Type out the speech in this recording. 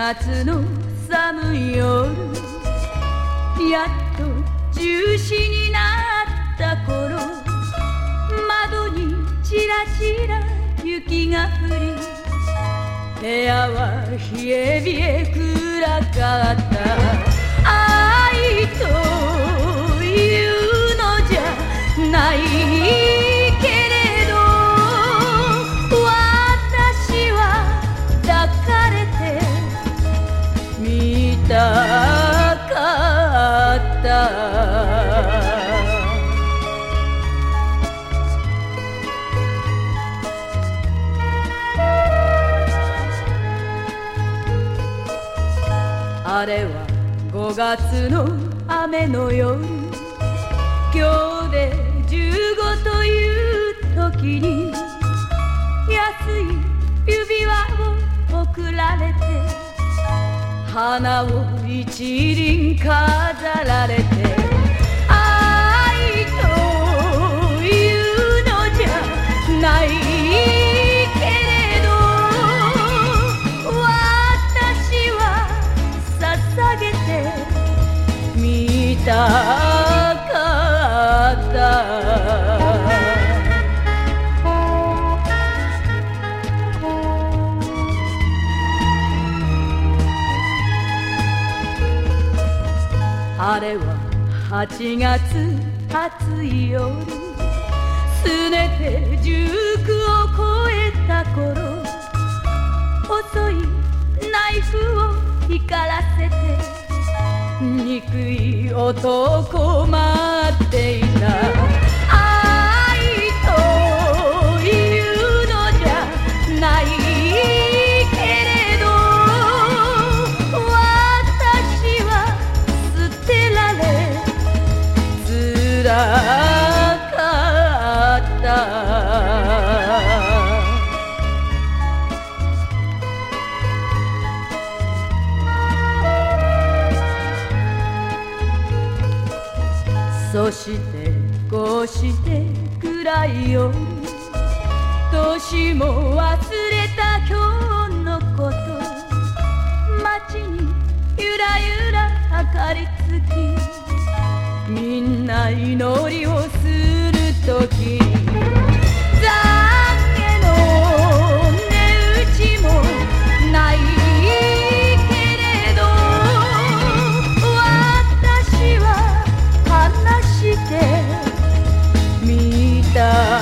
月の寒い夜、やっと中止になった頃、窓にちらちら雪が降り、部屋は冷え冷え暗かった。愛というのじゃないけれど、私は抱かれてみたかった。あれは5月の雨の夜、今日で15という時に、安い指輪を贈られて、花を一輪飾られて、愛というのじゃないけれど、私は捧げてみたかった。あれは8月暑い夜、すねて19を越えた頃、細いナイフを光らせて憎い男待っていた。愛というのじゃないけれど、私は捨てられつらかった。そしてこうして暗い夜、年も忘れた今日のこと、街にゆらゆら明かりつき、みんな祈りをするとき、懺悔の値打ちもないけれど、私は話してみた。